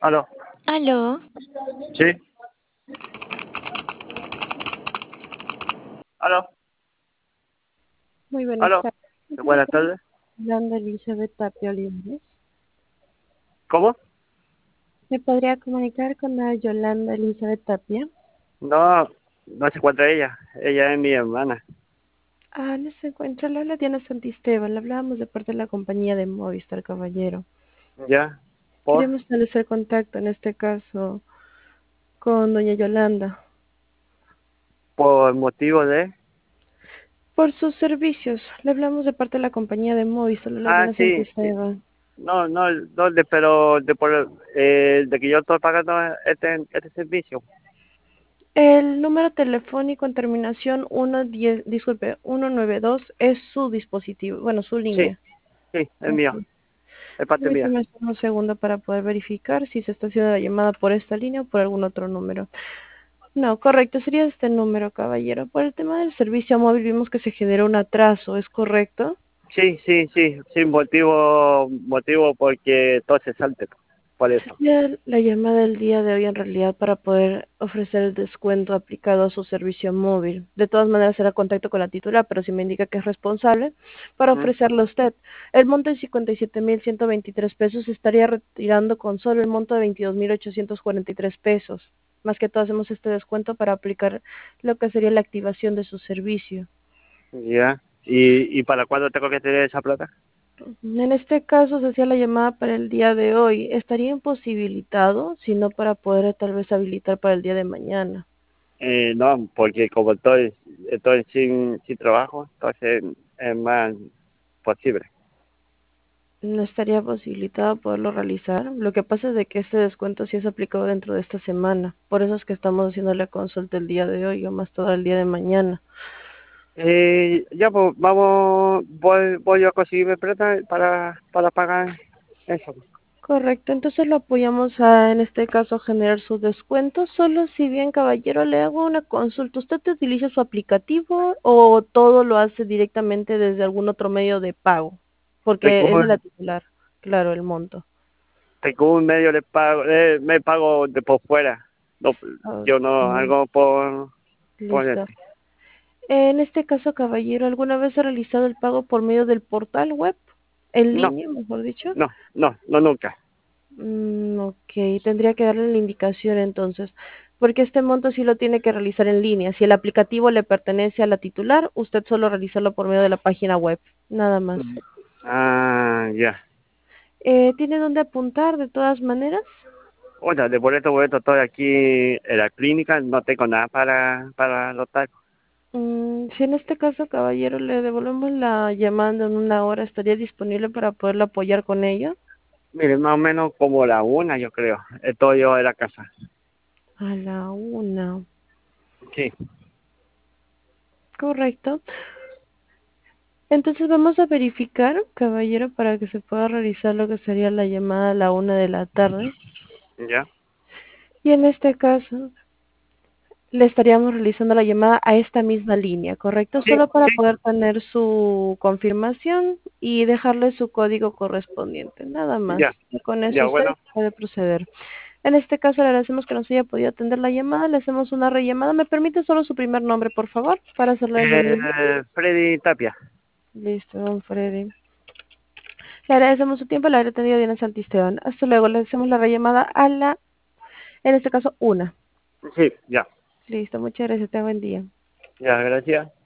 Aló, Aló, sí, aló, muy buenas aló. tardes. Estoy Buenas tardes. hablando Elizabeth Tapia Olivares. ¿Cómo? ¿Me podría comunicar con la Yolanda Elizabeth Tapia? No, no se encuentra ella. Ella es mi hermana. Ah, no se encuentra. Le habla Diana Santisteban. Le hablábamos de parte de la compañía de Movistar, caballero. ¿Ya? ¿Por? Queremos establecer contacto, en este caso, con doña Yolanda. ¿Por motivo de? Por sus servicios. Le hablamos de parte de la compañía de Movistar. Le habla Ah, Diana sí, sí. Santisteban. No, no, pero de que yo estoy pagando este servicio. El número telefónico en terminación 110, disculpe, 192 es su dispositivo, bueno, su Sí, línea. sí, es mío, Ok. es parte mía. Permítame solo un segundo para poder verificar si se está haciendo la llamada por esta línea o por algún otro número. No, correcto, sería este número, caballero. Por el tema del servicio móvil vimos que se generó un atraso, ¿es correcto? Sí, sí, sí, sí, motivo porque todo se salte, por eso. Sería la llamada del día de hoy en realidad para poder ofrecer el descuento aplicado a su servicio móvil. De todas maneras será contacto con la titular, pero si me indica que es responsable, para ¿Mm? ofrecerle a usted el monto de 57.123 pesos, estaría retirando con solo el monto de 22.843 pesos. Más que todo hacemos este descuento para aplicar lo que sería la activación de su servicio. Ya. ¿Y para cuándo tengo que tener esa plata? En este caso se hacía la llamada para el día de hoy. Estaría imposibilitado, sino para poder tal vez habilitar para el día de mañana. No, porque como estoy sin trabajo, entonces es más posible. No estaría posibilitado poderlo realizar. Lo que pasa es de que este descuento sí es aplicado dentro de esta semana. Por eso es que estamos haciendo la consulta el día de hoy o más todo el día de mañana. Ya, pues voy a conseguirme plata para pagar eso. Correcto, entonces lo apoyamos en este caso, a generar su descuento. Solo si bien, caballero, le hago una consulta. ¿Usted utiliza su aplicativo o todo lo hace directamente desde algún otro medio de pago? Porque Tengo, es de la titular, claro, el monto. tengo un medio de pago, me pago de por fuera. No, yo no Ok, hago por listo. este. En este caso, caballero, ¿alguna vez ha realizado el pago por medio del portal web? En No, línea, mejor dicho. no, nunca. Ok, tendría que darle la indicación entonces, porque este monto sí lo tiene que realizar en línea. Si el aplicativo le pertenece a la titular, usted solo realizarlo por medio de la página web, nada más. Ah, ya. ¿Tiene dónde apuntar de todas maneras? Oye, de boleto estoy aquí en la clínica, no tengo nada para los tacos. Si en este caso, caballero, le devolvemos la llamada en una hora, ¿estaría disponible para poderlo apoyar con ella? Mire, más o menos como la una, yo creo. Estoy yo en la casa. A la una. Sí, Correcto. Entonces vamos a verificar, caballero, para que se pueda realizar lo que sería la llamada a la una de la tarde. ya. Y en este caso, le estaríamos realizando la llamada a esta misma línea, ¿correcto? Sí, Solo para sí, poder tener su confirmación y dejarle su código correspondiente, nada más. ya, Y con eso ya, usted bueno. puede proceder. En este caso le agradecemos que nos haya podido atender la llamada, le hacemos una rellamada. ¿Me permite solo su primer nombre, por favor, para hacerle el seguimiento? Freddy Tapia. Listo, don Freddy. Le agradecemos su tiempo, le habré atendido Diana Santisteban. Hasta luego, le hacemos la rellamada a la, en este caso, una. Sí, ya, Listo, muchas gracias, tenga buen día. ya, gracias.